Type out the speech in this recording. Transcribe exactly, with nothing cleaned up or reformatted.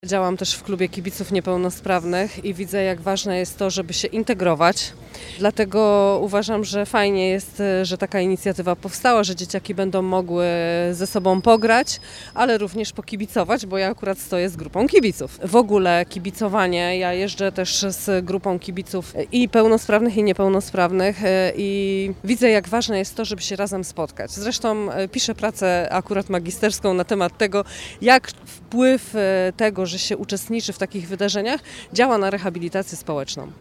Działam też w klubie kibiców niepełnosprawnych i widzę, jak ważne jest to, żeby się integrować. Dlatego uważam, że fajnie jest, że taka inicjatywa powstała, że dzieciaki będą mogły ze sobą pograć, ale również pokibicować, bo ja akurat stoję z grupą kibiców. W ogóle kibicowanie, ja jeżdżę też z grupą kibiców i pełnosprawnych, i niepełnosprawnych i widzę, jak ważne jest to, żeby się razem spotkać. Zresztą piszę pracę akurat magisterską na temat tego, jak wpływ tego, że się uczestniczy w takich wydarzeniach, działa na rehabilitację społeczną.